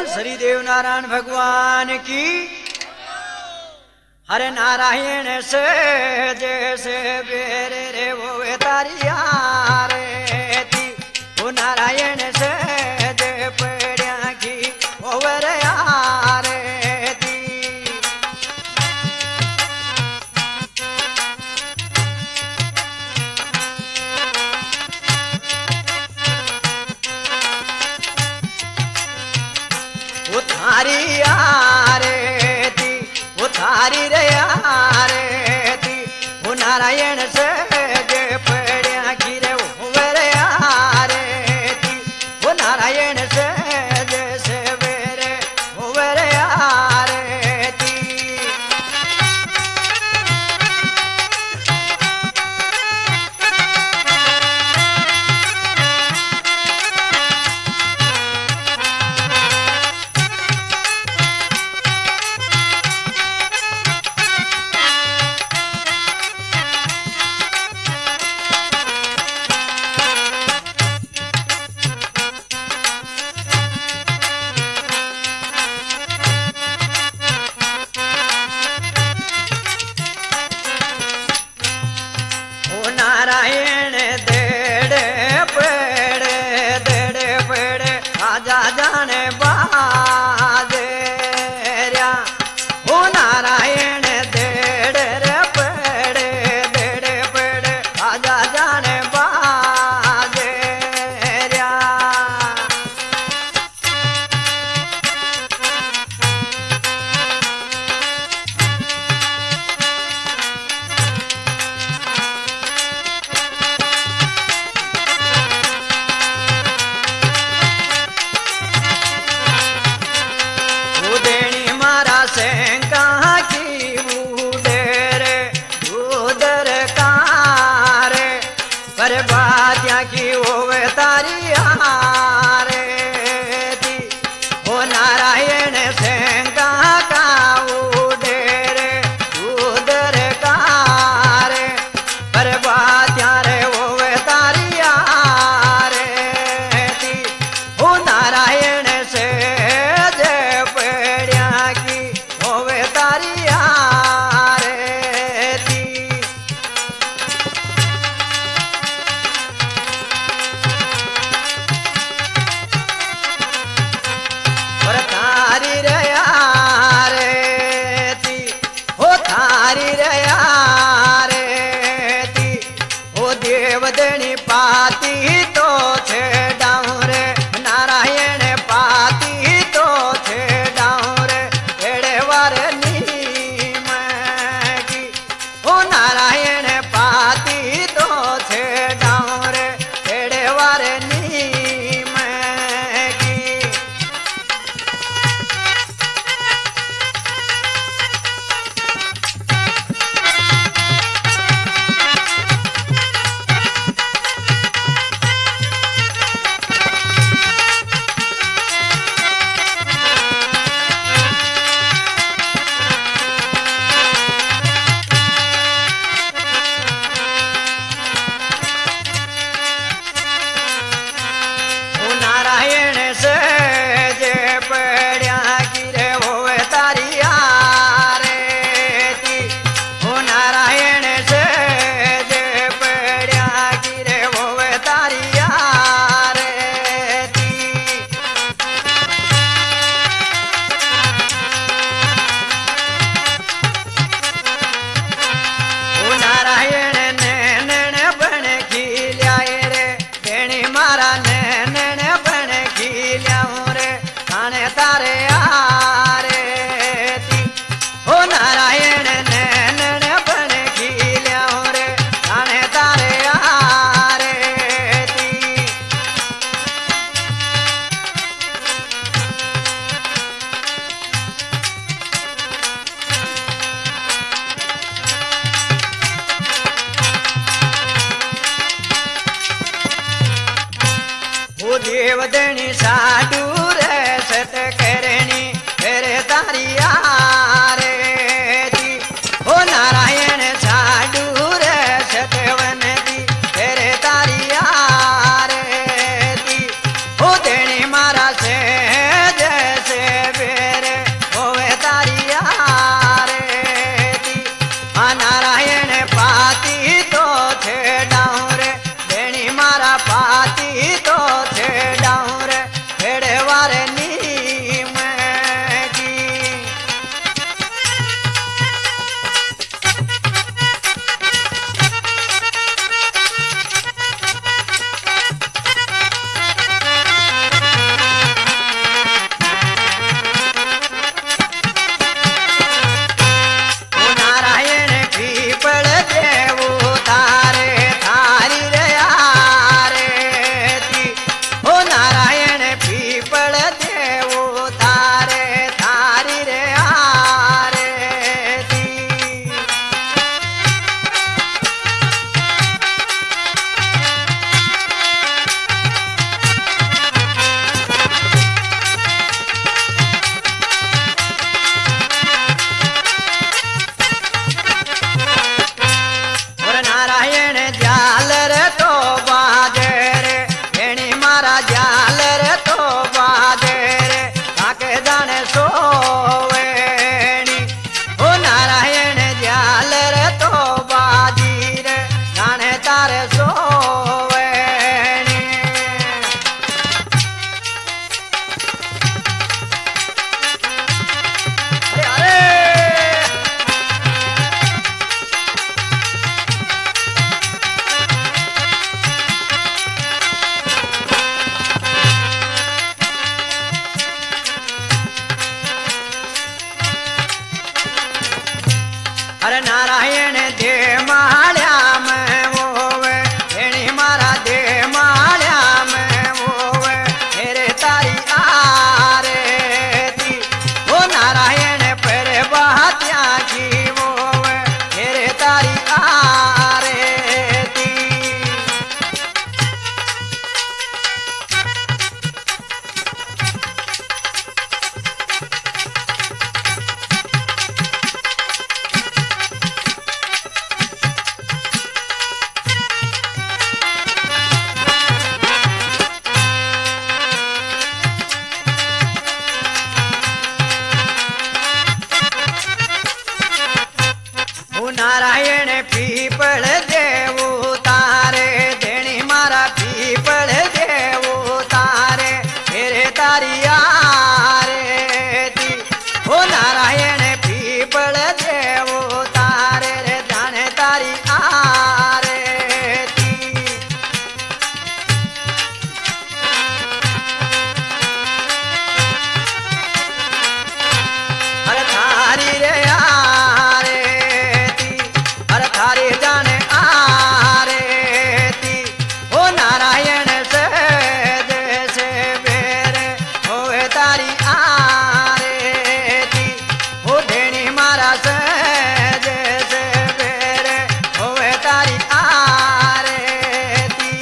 श्री देव नारायण भगवान की। हरे नारायण से जैसे बेरे रे वो तारिया रे थी, वो नारायण से जे पड़िया की वो रे रे थी। वो थारी रे थी, वो थारी रे थी, वो नारायण से जे पड़िया की रे वो रे रे थी, वो नारायण से जैसे बेरे वो रे रे थी। नारायण देड़े पेड़े आजा जाने बाजे र्या। ओ नारायण देड़े पेड़े आजा जाने बाजे र्या। कहाँ की बूढ़े उधर कार पर बातिया की वो तारी रे थी। वो नारायण से कहाँ का उधर कार पर बातिया रे वो तारी रे थी। वो नारायण से जे पड़िया की होवे तारिया रे थी। और थारी रे थी, हो थारी रे थी, हो देवदनी पाती तो छे डाऊं रे नारायण पाती तो छे डाऊं रे एड़े वार नीम की। ओ नारायण पाती तो छे डाऊं रे एड़े वार नीम की। नारायण से जे पड़िया की रे वो तारिया रे थी। वो नारायण से जे पड़िया की रे वो तारिया रे थी। वो नारायण नैन बन खिलिया रे बेणी मारा नैन तारे रे थी। हो नारायण नैन बन खिलिया रे थाने तारे रे थी। वो देवदनी साडू रे सत करणी करे तारिया रे थी। ओ नारायण साडू रे सतवन दी करे तारिया रे थी। ओ देणी मारा से जैसे अरे नारायण दे माल्या में होवे एणी मारा दे माल्या में होवे मेरे तारी आरती ओ नारायण पर बात्या की होवे मेरे तारी आरती नारायण पीपल देवो तारे देणी मारा पीपल देवो तारे मेरे तारी आरती ओ नारायण पीपल देवो तारे रे जाने तारी आरती अरे थारी रे थारे जाने आरती ओ नारायण से जैसे बेरे होए तारी आरती ओ देणी मारा से जैसे बेरे होए तारी आरती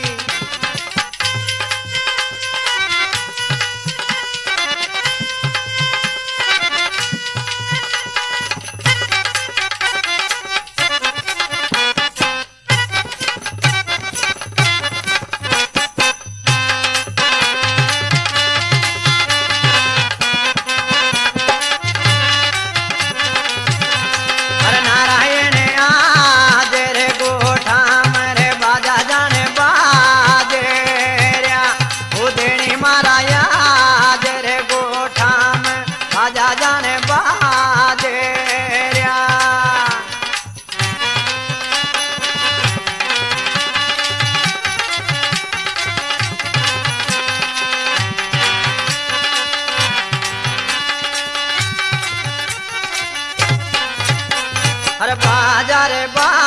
जाने बाजेरिया अरे बाजा रे बा